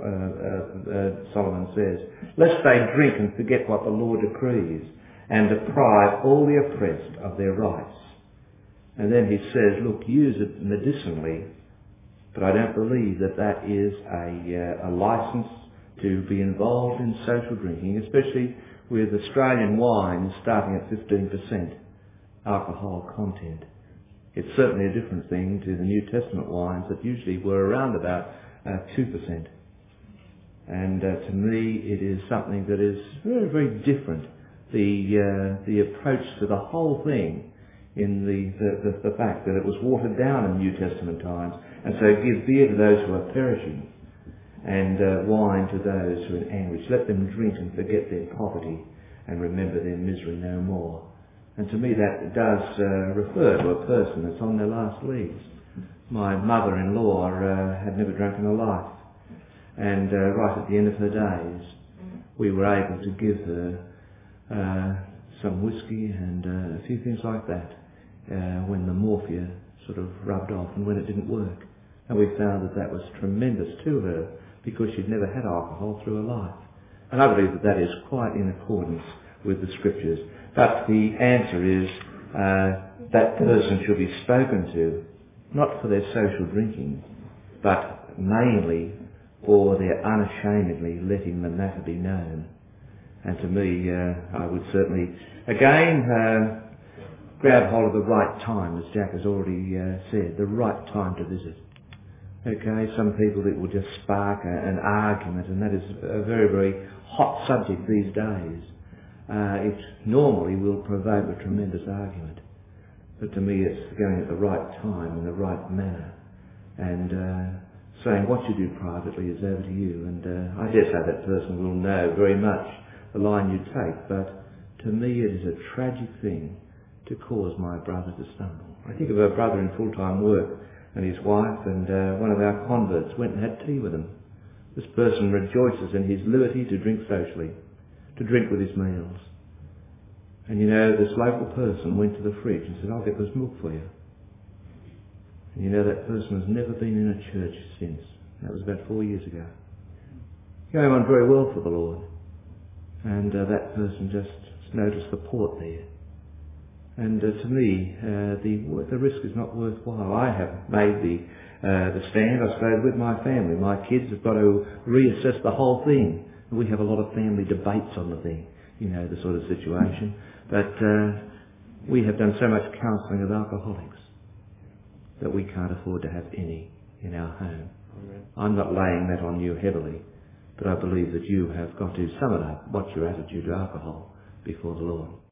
Solomon says. Lest they drink and forget what the Lord decrees, and deprive all the oppressed of their rights. And then he says, look, use it medicinally, but I don't believe that is a license to be involved in social drinking, especially with Australian wines starting at 15% alcohol content. It's certainly a different thing to the New Testament wines that usually were around about 2%. And to me, it is something that is very, very different. The approach to the whole thing in the fact that it was watered down in New Testament times. And so give beer to those who are perishing, and wine to those who are in anguish. Let them drink and forget their poverty and remember their misery no more. And to me that does refer to a person that's on their last legs. My mother-in-law had never drunk in her life. And right at the end of her days, we were able to give her some whiskey and a few things like that when the morphia sort of rubbed off and when it didn't work. And we found that was tremendous to her because she'd never had alcohol through her life. And I believe that is quite in accordance with the Scriptures. But the answer is that person should be spoken to, not for their social drinking, but mainly for their unashamedly letting the matter be known. And to me, I would certainly, again, grab hold of the right time, as Jack has already said, the right time to visit. Okay, some people it will just spark an argument, and that is a very, very hot subject these days. It normally will provoke a tremendous argument. But to me it's going at the right time, in the right manner. And saying what you do privately is over to you. And I dare say that person will know very much the line you take. But to me it is a tragic thing to cause my brother to stumble. I think of a brother in full-time work and his wife, and one of our converts went and had tea with him. This person rejoices in his liberty to drink socially, to drink with his meals. And you know, this local person went to the fridge and said, I'll get this milk for you. And you know, that person has never been in a church since. That was about 4 years ago. Going on very well for the Lord. And that person just noticed the port there. And to me, the risk is not worthwhile. I have made the stand, I suppose, with my family. My kids have got to reassess the whole thing. We have a lot of family debates on the thing, the sort of situation. But we have done so much counselling of alcoholics that we can't afford to have any in our home. Amen. I'm not laying that on you heavily, but I believe that you have got to sum it up. What's your attitude to alcohol before the Lord?